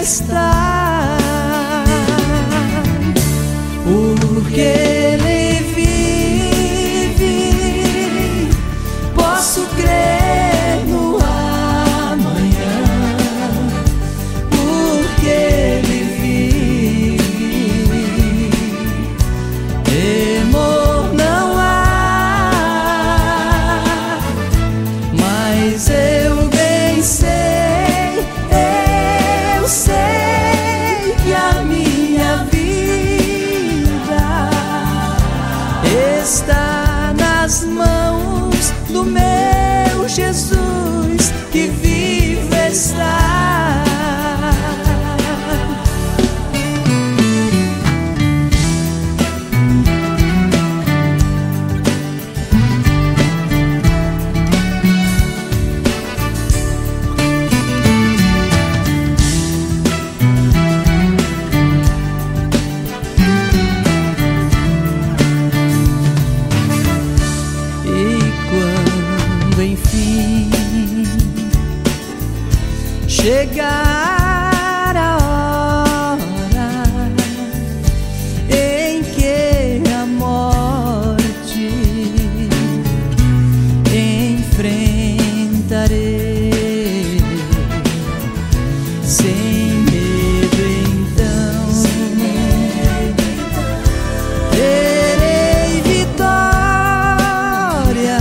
estar, porque Ele vive. Posso crer no amanhã, porque Ele vive. Temor não há, mas eu bem sei, eu sei que a minha vida está nas mãos do meu Jesus, que vive está. Enfim, chegar a hora em que a morte enfrentarei sem medo, então terei vitória.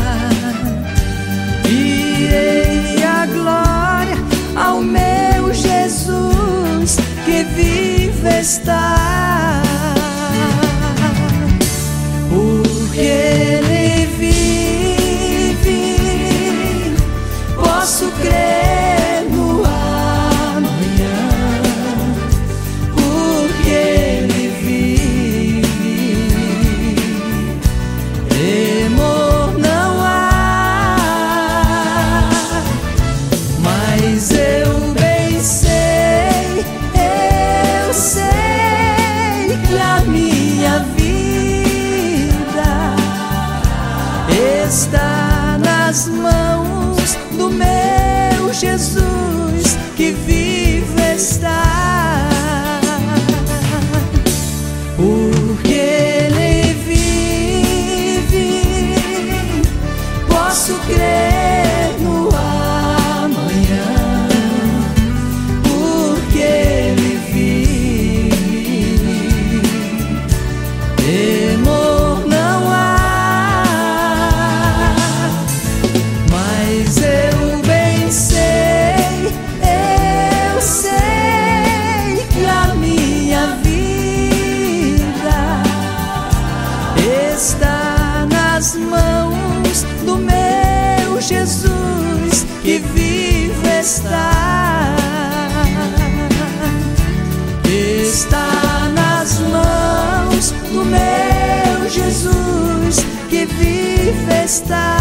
Irei a glória ao meu Jesus, que vive está, porque Ele vive. Posso crer no amanhã, porque Ele vive. Temor não há, mas eu bem sei, eu sei que a minha vida está nas mãos do meu Jesus, que vive está, porque Ele vive. Posso crer no amanhã, porque Ele vive. Temor não há, mas eu bem sei, eu sei que a minha vida está nas mãos do meu Jesus, que vive está, está nas mãos do meu Jesus, que vive está.